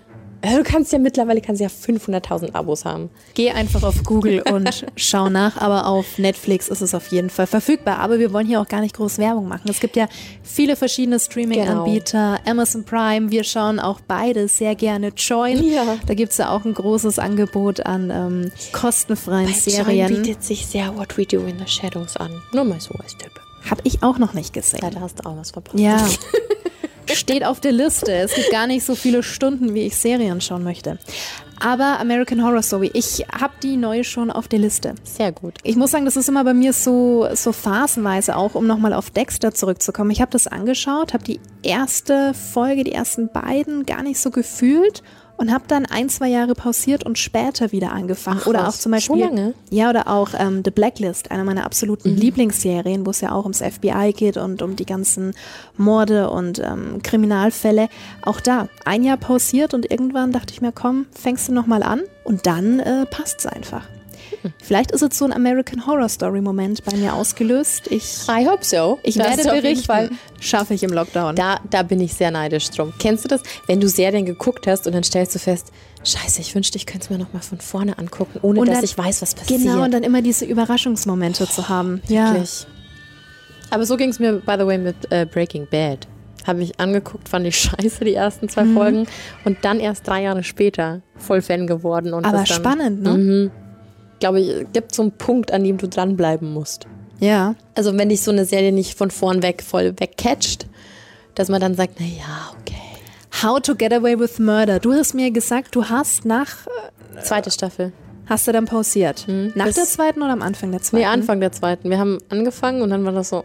Also du kannst ja mittlerweile 500.000 Abos haben. Geh einfach auf Google und schau nach, aber auf Netflix ist es auf jeden Fall verfügbar. Aber wir wollen hier auch gar nicht groß Werbung machen. Es gibt ja viele verschiedene Streaming-Anbieter, Amazon Prime, wir schauen auch beide sehr gerne Join. Ja. Da gibt es ja auch ein großes Angebot an kostenfreien Serien. Join bietet sich sehr What We Do in the Shadows an. Nur mal so als Tipp. Habe ich auch noch nicht gesehen. Ja, da hast du auch was verpasst. Ja. Steht auf der Liste. Es gibt gar nicht so viele Stunden, wie ich Serien schauen möchte. Aber American Horror Story, ich habe die neue schon auf der Liste. Sehr gut. Ich muss sagen, das ist immer bei mir so phasenweise auch, um nochmal auf Dexter zurückzukommen. Ich habe das angeschaut, habe die erste Folge, die ersten beiden gar nicht so gefühlt und habe dann 1-2 Jahre pausiert und später wieder angefangen. Ach, oder auch zum Beispiel, so lange? Ja, oder auch The Blacklist, eine meiner absoluten Lieblingsserien, wo es ja auch ums FBI geht und um die ganzen Morde und Kriminalfälle. Auch da 1 Jahr pausiert und irgendwann dachte ich mir, komm, fängst du nochmal an und dann passt's einfach. Vielleicht ist jetzt so ein American Horror Story Moment bei mir ausgelöst. I hope so. Ich Das werde ist auf jeden Fall. berichten. Schaffe ich im Lockdown. Da bin ich sehr neidisch drum. Kennst du das? Wenn du Serien geguckt hast und dann stellst du fest, scheiße, ich wünschte, ich könnte es mir nochmal von vorne angucken, ohne Und dass dann- ich weiß, was passiert. Genau, und dann immer diese Überraschungsmomente zu haben. Ja. Wirklich. Aber so ging es mir, by the way, mit Breaking Bad. Habe ich angeguckt, fand ich scheiße, die ersten 2 Folgen. Und dann erst 3 Jahre später voll Fan geworden. Und Aber das dann, spannend, ne? glaube ich, gibt so einen Punkt, an dem du dranbleiben musst. Ja. Also wenn dich so eine Serie nicht von vorn weg voll wegcatcht, dass man dann sagt, na ja, okay. How to Get Away with Murder. Du hast mir gesagt, du hast Zweite Staffel. hast du dann pausiert. Nach Bis- der zweiten oder am Anfang der zweiten? Nee, Anfang der zweiten. Wir haben angefangen und dann war das so,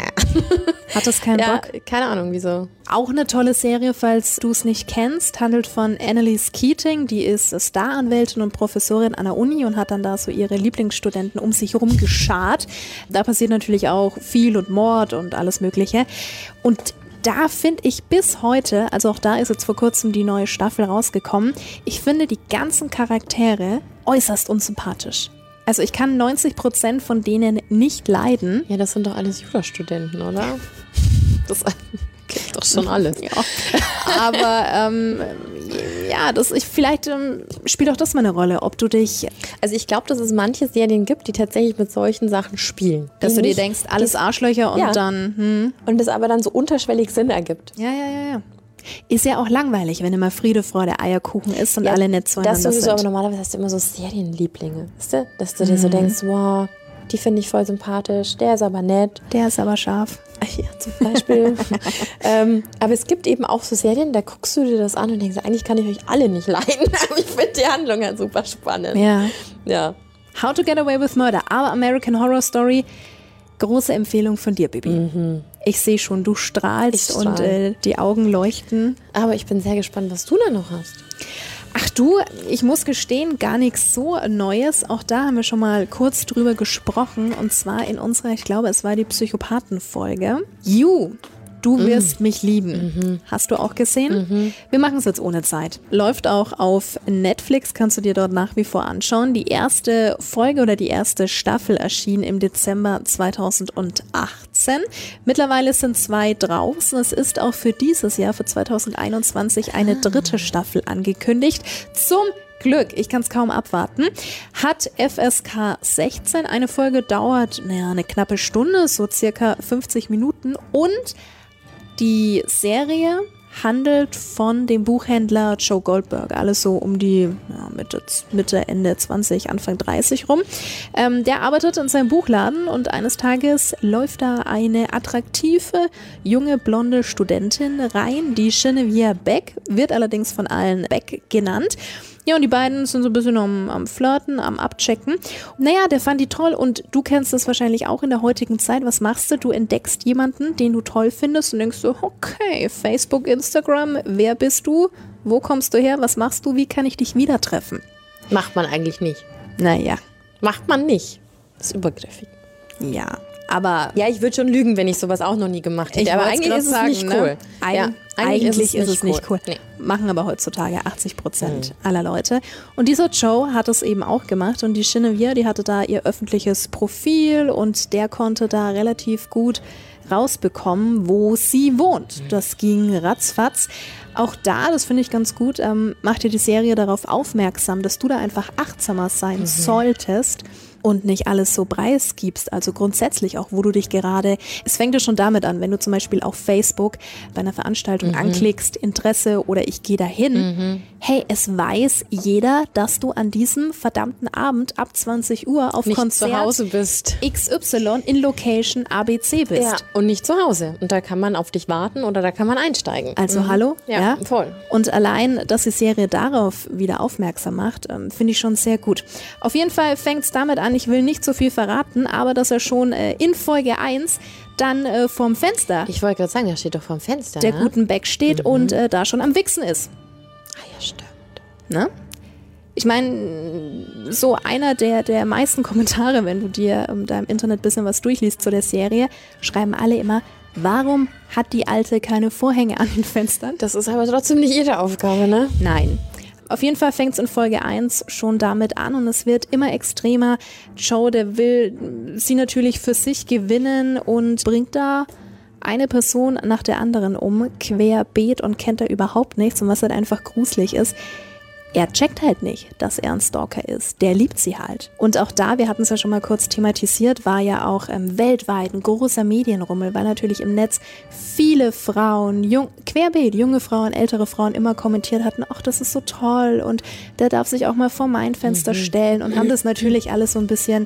Hat das keinen ja, Bock? keine Ahnung, wieso. Auch eine tolle Serie, falls du es nicht kennst, handelt von Annalise Keating. Die ist Staranwältin und Professorin an der Uni und hat dann da so ihre Lieblingsstudenten um sich herum geschart. Da passiert natürlich auch viel und Mord und alles Mögliche. Und da finde ich bis heute, also auch da ist jetzt vor kurzem die neue Staffel rausgekommen, ich finde die ganzen Charaktere äußerst unsympathisch. Also ich kann 90% von denen nicht leiden. Ja, das sind doch alles Jurastudenten, oder? Das klingt doch schon alles. Ja. Aber ja, vielleicht spielt auch das mal eine Rolle, ob du dich, Also ich glaube, dass es manche Serien gibt, die tatsächlich mit solchen Sachen spielen. dass Die du dir nicht- denkst, alles Arschlöcher und Ja. dann, Und das aber dann so unterschwellig Sinn ergibt. Ja. Ist ja auch langweilig, wenn immer Friede, Freude, Eierkuchen ist und alle nett zueinander Das sowieso, aber sind. normalerweise hast du immer so Serienlieblinge. Weißt du? Dass du dir so denkst, wow, die finde ich voll sympathisch, der ist aber nett. Der ist aber scharf. Ja, zum Beispiel. Aber es gibt eben auch so Serien, da guckst du dir das an und denkst, eigentlich kann ich euch alle nicht leiden. Aber ich finde die Handlung halt super spannend. Ja. Ja. How to Get Away with Murder, aber American Horror Story, große Empfehlung von dir, Bibi. Ich sehe schon, du strahlst Ich und strahl. die Augen leuchten. Aber ich bin sehr gespannt, was du da noch hast. Ach du, ich muss gestehen, gar nichts so Neues. Auch da haben wir schon mal kurz drüber gesprochen. Und zwar in unserer, ich glaube, es war die Psychopathen-Folge. You, du wirst mich lieben. Hast du auch gesehen? Wir machen es jetzt ohne Zeit. Läuft auch auf Netflix, kannst du dir dort nach wie vor anschauen. Die erste Folge oder die erste Staffel erschien im Dezember 2018. Mittlerweile sind 2 draußen. Es ist auch für dieses Jahr, für 2021, eine 3. Staffel angekündigt. Zum Glück, ich kann es kaum abwarten. Hat FSK 16. Eine Folge dauert eine knappe Stunde, so circa 50 Minuten. Und die Serie handelt von dem Buchhändler Joe Goldberg, alles so um die Mitte, Ende 20, Anfang 30 rum. Der arbeitet in seinem Buchladen und eines Tages läuft da eine attraktive, junge, blonde Studentin rein, die Genevieve Beck, wird allerdings von allen Beck genannt. Ja, und die beiden sind so ein bisschen am Flirten, am Abchecken. Naja, der fand die toll und du kennst das wahrscheinlich auch in der heutigen Zeit. Was machst du? Du entdeckst jemanden, den du toll findest und denkst so, okay, Facebook, Instagram, wer bist du? Wo kommst du her? Was machst du? Wie kann ich dich wieder treffen? Macht man eigentlich nicht. Naja, Macht man nicht. Das ist übergriffig. ja. Aber ja, ich würde schon lügen, wenn ich sowas auch noch nie gemacht hätte. Aber eigentlich ist es nicht cool. Eigentlich ist es nicht cool. Nee. Machen aber heutzutage 80% aller Leute. Und dieser Joe hat es eben auch gemacht. Und die Genevieve, die hatte da ihr öffentliches Profil und der konnte da relativ gut rausbekommen, wo sie wohnt. Das ging ratzfatz. Auch da, das finde ich ganz gut, macht dir die Serie darauf aufmerksam, dass du da einfach achtsamer sein solltest und nicht alles so preisgibst. Also grundsätzlich auch, wo du dich gerade, es fängt ja schon damit an, wenn du zum Beispiel auf Facebook bei einer Veranstaltung anklickst, Interesse oder ich gehe dahin. Hey, es weiß jeder, dass du an diesem verdammten Abend ab 20 Uhr auf nicht Konzert zu Hause bist. XY in Location ABC bist. Ja, und nicht zu Hause. Und da kann man auf dich warten oder da kann man einsteigen. Also hallo? Ja, voll. Und allein, dass die Serie darauf wieder aufmerksam macht, finde ich schon sehr gut. Auf jeden Fall fängt es damit an, ich will nicht so viel verraten, aber dass er schon in Folge 1 dann vorm Fenster Ich wollte gerade sagen, der steht doch vorm Fenster. der guten Beck steht und da schon am Wichsen ist. Ah ja, stimmt. Ne? Ich meine, so einer der meisten Kommentare, wenn du dir da im Internet ein bisschen was durchliest zu der Serie, schreiben alle immer, warum hat die Alte keine Vorhänge an den Fenstern? Das ist aber trotzdem nicht ihre Aufgabe, ne? Nein. Auf jeden Fall fängt es in Folge 1 schon damit an und es wird immer extremer. Joe, der will sie natürlich für sich gewinnen und bringt da eine Person nach der anderen um, querbeet und kennt da überhaupt nichts und was halt einfach gruselig ist. Er checkt halt nicht, dass er ein Stalker ist. Der liebt sie halt. Und auch da, wir hatten es ja schon mal kurz thematisiert, war ja auch weltweit ein großer Medienrummel, weil natürlich im Netz viele Frauen, querbeet, junge Frauen, ältere Frauen immer kommentiert hatten, ach, das ist so toll und der darf sich auch mal vor mein Fenster stellen und haben das natürlich alles so ein bisschen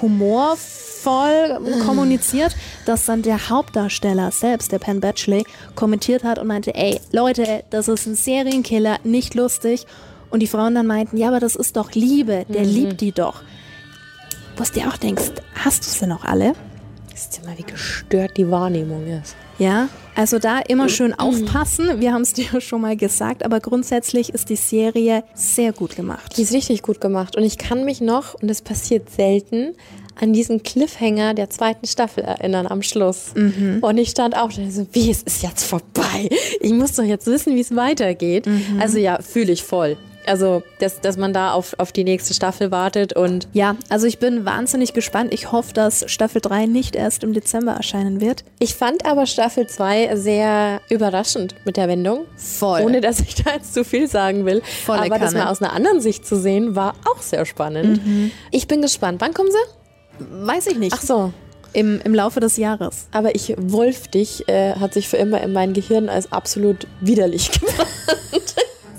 humorvoll kommuniziert, dass dann der Hauptdarsteller selbst, der Penn Badgley, kommentiert hat und meinte, ey, Leute, das ist ein Serienkiller, nicht lustig. Und die Frauen dann meinten, ja, aber das ist doch Liebe, der liebt die doch. Wo du dir auch denkst, hast du sie noch alle? Wisst ihr mal, wie gestört die Wahrnehmung ist? Ja, also da immer schön aufpassen. Wir haben es dir schon mal gesagt, aber grundsätzlich ist die Serie sehr gut gemacht. Die ist richtig gut gemacht. Und ich kann mich noch, und das passiert selten, an diesen Cliffhanger der 2. Staffel erinnern am Schluss. Und ich stand auch da so, wie, es ist jetzt vorbei. Ich muss doch jetzt wissen, wie es weitergeht. Also ja, fühle ich voll. Also, dass man da auf die nächste Staffel wartet und... Ja, also ich bin wahnsinnig gespannt. Ich hoffe, dass Staffel 3 nicht erst im Dezember erscheinen wird. Ich fand aber Staffel 2 sehr überraschend mit der Wendung. Voll. Ohne, dass ich da jetzt zu viel sagen will. Volle aber das Kanne. mal aus einer anderen Sicht zu sehen, war auch sehr spannend. Ich bin gespannt. Wann kommen sie? Weiß ich nicht. Ach so. Im Laufe des Jahres. Aber Wolf dich hat sich für immer in mein Gehirn als absolut widerlich gebrannt.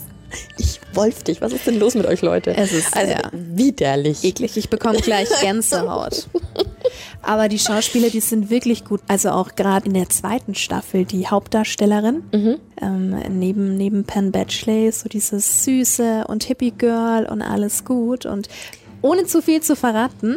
Wolf dich, was ist denn los mit euch, Leute? Es ist also sehr widerlich. eklig. Ich bekomme gleich Gänsehaut. Aber die Schauspieler, die sind wirklich gut. Also auch gerade in der 2. Staffel die Hauptdarstellerin, neben Penn Badgley, so dieses Süße und Hippie-Girl und alles gut. Und ohne zu viel zu verraten,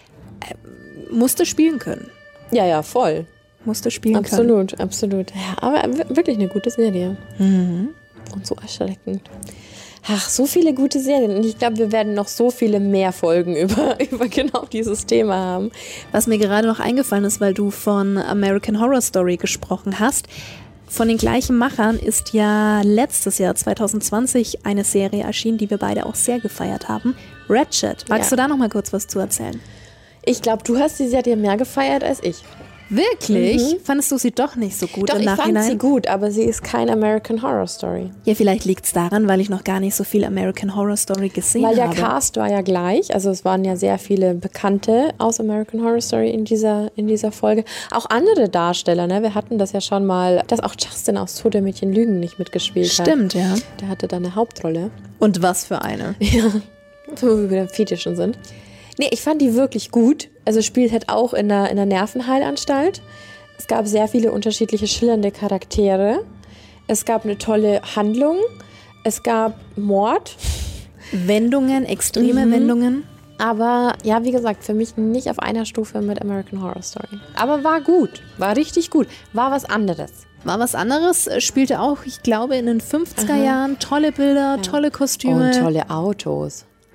musste spielen können. Ja, voll. Musste spielen Absolut, absolut. Ja, aber wirklich eine gute Serie. Und so erschreckend. Ach, so viele gute Serien. Und ich glaube, wir werden noch so viele mehr Folgen über genau dieses Thema haben. Was mir gerade noch eingefallen ist, weil du von American Horror Story gesprochen hast. Von den gleichen Machern ist ja letztes Jahr 2020 eine Serie erschienen, die wir beide auch sehr gefeiert haben. Ratched. Magst du da noch mal kurz was zu erzählen? Ich glaube, du hast die Serie mehr gefeiert als ich. Wirklich? Fandest du sie doch nicht so gut Doch, im ich Nachhinein? fand sie gut, aber sie ist kein American Horror Story. Ja, vielleicht liegt es daran, weil ich noch gar nicht so viel American Horror Story gesehen habe. Weil der Cast war ja gleich, also es waren ja sehr viele Bekannte aus American Horror Story in dieser Folge. Auch andere Darsteller, ne? Wir hatten das ja schon mal, dass auch Justin aus Tote Mädchen Lügen nicht mitgespielt hat. Stimmt, ja. Der hatte da eine Hauptrolle. Und was für eine? Ja, wo wir wieder Fetischen sind. Nee, ich fand die wirklich gut. Also spielt halt auch in einer Nervenheilanstalt. Es gab sehr viele unterschiedliche schillernde Charaktere. Es gab eine tolle Handlung. Es gab Mord. Wendungen, extreme Wendungen. Aber ja, wie gesagt, für mich nicht auf einer Stufe mit American Horror Story. Aber war gut. War richtig gut. War was anderes. War was anderes, spielte auch, ich glaube, in den 50er Jahren. Tolle Bilder, tolle Kostüme. Und tolle Autos.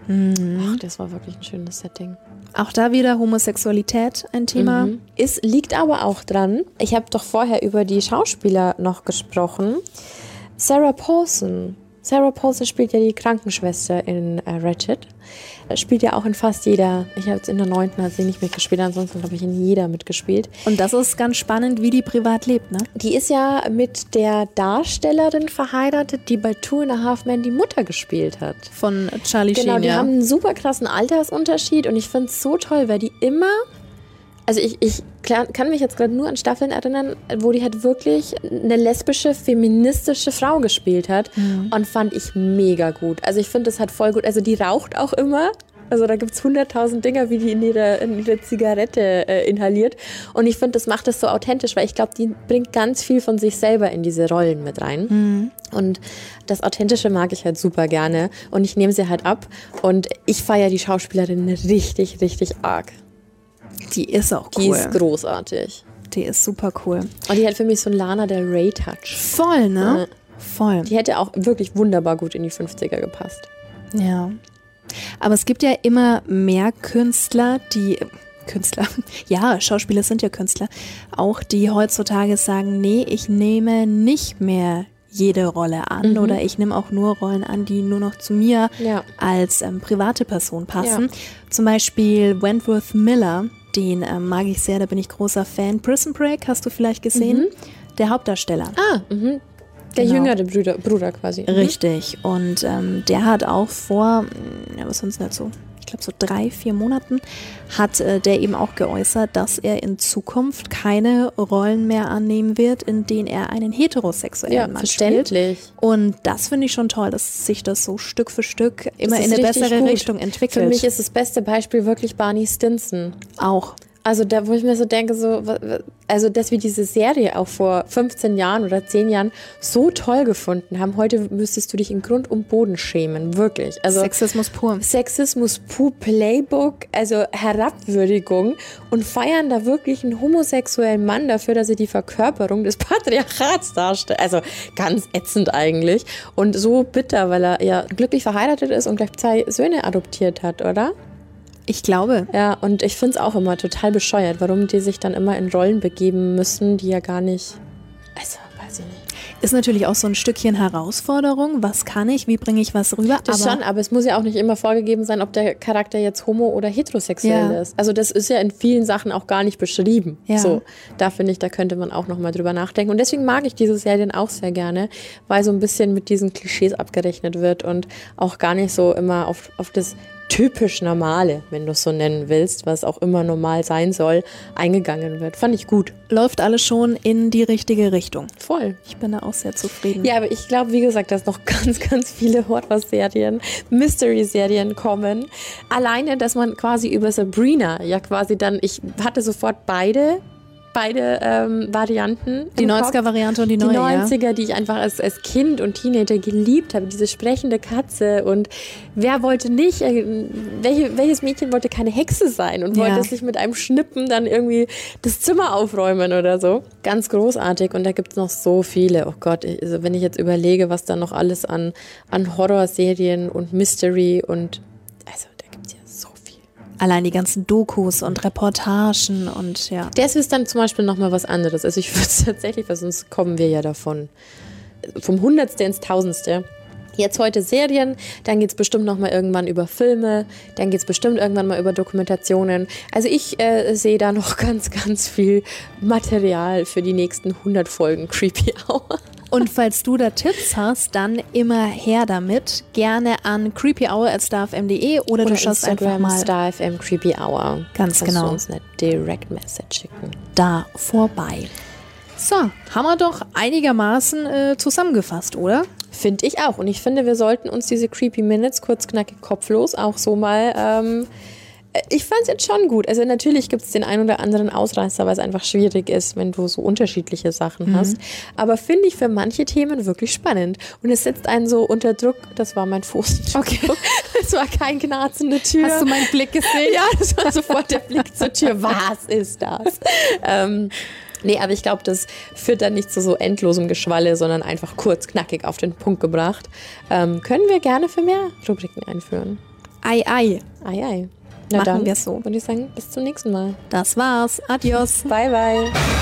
Ach, das war wirklich ein schönes Setting. Auch da wieder Homosexualität ein Thema. Es liegt aber auch dran, ich habe doch vorher über die Schauspieler noch gesprochen. Sarah Paulson spielt ja die Krankenschwester in Ratched. Spielt ja auch in fast jeder, ich habe jetzt in der 9. hat sie nicht mitgespielt, ansonsten habe ich in jeder mitgespielt. Und das ist ganz spannend, wie die privat lebt, ne? Die ist ja mit der Darstellerin verheiratet, die bei 2.5 Men die Mutter gespielt hat. Von Charlie Sheen, Genau, die ja. haben einen super krassen Altersunterschied und ich finde es so toll, weil die immer, also ich kann mich jetzt gerade nur an Staffeln erinnern, wo die halt wirklich eine lesbische, feministische Frau gespielt hat und fand ich mega gut. Also ich finde, das hat voll gut, also die raucht auch immer. Also da gibt es 100.000 Dinger, wie die in ihre Zigarette inhaliert. Und ich finde, das macht das so authentisch, weil ich glaube, die bringt ganz viel von sich selber in diese Rollen mit rein. Und das Authentische mag ich halt super gerne. Und ich nehme sie halt ab. Und ich feiere die Schauspielerin richtig, richtig arg. Die ist auch cool. Die ist großartig. Die ist super cool. Und die hat für mich so einen Lana Del Rey Touch. Voll, ne? Voll. Die hätte auch wirklich wunderbar gut in die 50er gepasst. Ja. Aber es gibt ja immer mehr Künstler, ja, Schauspieler sind ja Künstler, auch die heutzutage sagen, nee, ich nehme nicht mehr jede Rolle an oder ich nehme auch nur Rollen an, die nur noch zu mir als private Person passen. Ja. Zum Beispiel Wentworth Miller, den mag ich sehr, da bin ich großer Fan. Prison Break, hast du vielleicht gesehen? Der Hauptdarsteller. Der jüngere Bruder quasi. Richtig. Und der hat auch vor, was sind es jetzt so? Ich glaube so 3-4 Monaten, hat der eben auch geäußert, dass er in Zukunft keine Rollen mehr annehmen wird, in denen er einen heterosexuellen Mann spielt. Und das finde ich schon toll, dass sich das so Stück für Stück immer in eine bessere Richtung entwickelt. Für mich ist das beste Beispiel wirklich Barney Stinson. Auch. Also da, wo ich mir so denke, also dass wir diese Serie auch vor 15 Jahren oder 10 Jahren so toll gefunden haben, heute müsstest du dich in Grund und Boden schämen, wirklich. Also Sexismus pur, Playbook, also Herabwürdigung und feiern da wirklich einen homosexuellen Mann dafür, dass er die Verkörperung des Patriarchats darstellt. Also ganz ätzend eigentlich und so bitter, weil er ja glücklich verheiratet ist und gleich 2 Söhne adoptiert hat, oder? Ich glaube. Ja, und ich finde es auch immer total bescheuert, warum die sich dann immer in Rollen begeben müssen, die ja gar nicht, also weiß ich nicht. Ist natürlich auch so ein Stückchen Herausforderung. Was kann ich? Wie bringe ich was rüber? Das schon, aber es muss ja auch nicht immer vorgegeben sein, ob der Charakter jetzt homo- oder heterosexuell ist. Also das ist ja in vielen Sachen auch gar nicht beschrieben. Ja. So, da finde ich, da könnte man auch nochmal drüber nachdenken. Und deswegen mag ich diese Serien auch sehr gerne, weil so ein bisschen mit diesen Klischees abgerechnet wird und auch gar nicht so immer auf das typisch Normale, wenn du es so nennen willst, was auch immer normal sein soll, eingegangen wird. Fand ich gut. Läuft alles schon in die richtige Richtung. Voll. Ich bin da auch sehr zufrieden. Ja, aber ich glaube, wie gesagt, dass noch ganz, ganz viele Horror-Serien, Mystery-Serien kommen. Alleine, dass man quasi über Sabrina ja quasi dann, ich hatte sofort beide Varianten. Die 90er-Variante und die neue. Die 90er, die ich einfach als Kind und Teenager geliebt habe. Diese sprechende Katze und wer wollte nicht, welches Mädchen wollte keine Hexe sein und wollte sich mit einem Schnippen dann irgendwie das Zimmer aufräumen oder so. Ganz großartig und da gibt es noch so viele. Oh Gott, also wenn ich jetzt überlege, was da noch alles an Horrorserien und Mystery und also allein die ganzen Dokus und Reportagen und ja. Das ist dann zum Beispiel nochmal was anderes. Also ich würde es tatsächlich, weil sonst kommen wir ja davon. Vom Hundertste ins Tausendste. Jetzt heute Serien, dann geht es bestimmt nochmal irgendwann über Filme, dann geht es bestimmt irgendwann mal über Dokumentationen. Also ich sehe da noch ganz, ganz viel Material für die nächsten 100 Folgen Creepy Hour. Und falls du da Tipps hast, dann immer her damit. Gerne an creepyhour@starfm.de oder du schaust einfach mal starfm Creepy Hour. Ganz genau. Kannst du uns eine Direct Message schicken. Da vorbei. So, haben wir doch einigermaßen zusammengefasst, oder? Finde ich auch. Und ich finde, wir sollten uns diese Creepy Minutes kurz, knackig, kopflos auch so mal ich fand es jetzt schon gut. Also natürlich gibt es den einen oder anderen Ausreißer, weil es einfach schwierig ist, wenn du so unterschiedliche Sachen hast. Aber finde ich für manche Themen wirklich spannend. Und es setzt einen so unter Druck. Das war mein Fuß. Okay. Es war kein knarzende Tür. Hast du meinen Blick gesehen? Ja, das war sofort der Blick zur Tür. Was ist das? Nee, aber ich glaube, das führt dann nicht zu so endlosem Geschwalle, sondern einfach kurz, knackig auf den Punkt gebracht. Können wir gerne für mehr Rubriken einführen. Ei, ei. Ei, ei. Na Machen dann wir so. würde ich sagen, bis zum nächsten Mal. Das war's. Adios. Bye, bye.